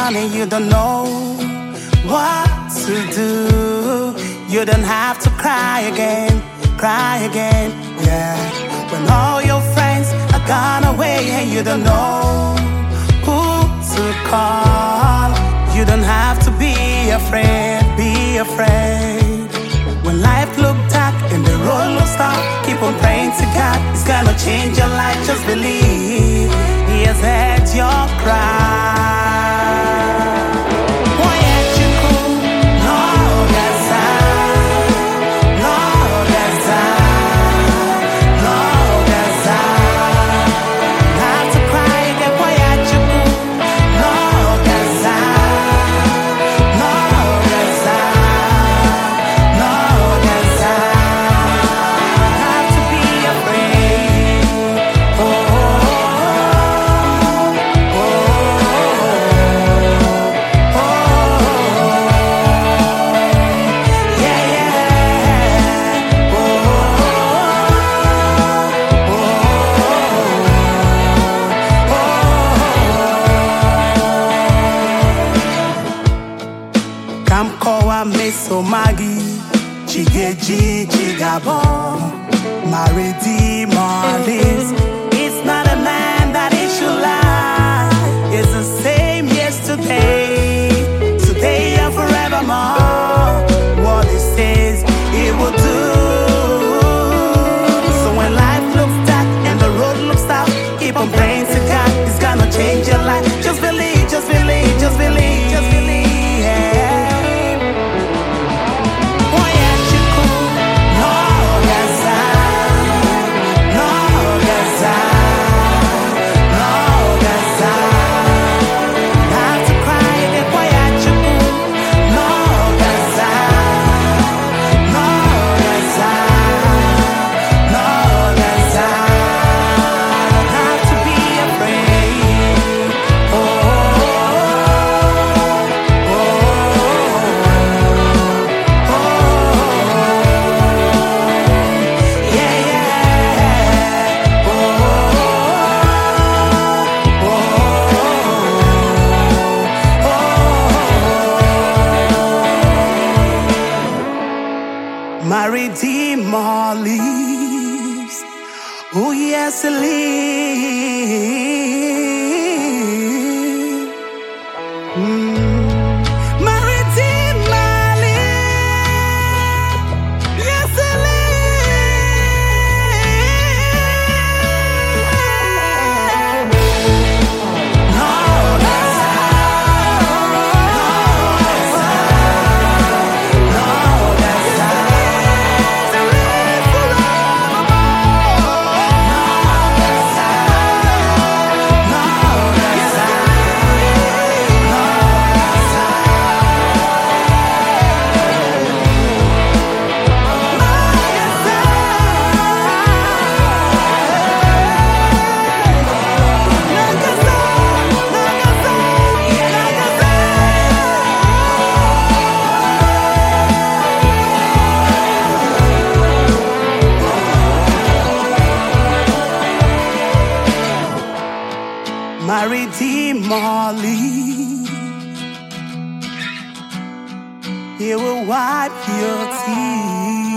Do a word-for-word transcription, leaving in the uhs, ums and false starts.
down and you don't know what to do. You don't have to cry again, cry again, yeah. When all your friends are gone away and you don't know who to call, you don't have to be afraid, be afraid. When life looks dark and the road looks dark, keep on praying to God. It's gonna change your life, just believe. He has heard your cry. Kamkowa meso magi, chigeji chigabo, maridi marlis. It's not a man that he should lie. It's the same yesterday, today and forevermore. What he says, he will do. So when life looks dark and the road looks out, keep on praying to God. It's gonna change your life. Just believe, just believe, just believe, just believe. Maridi Marlies, oh yes, Lee. Mm. Maridi Marlies, yes, Maridi Marlies, he will wipe your tears.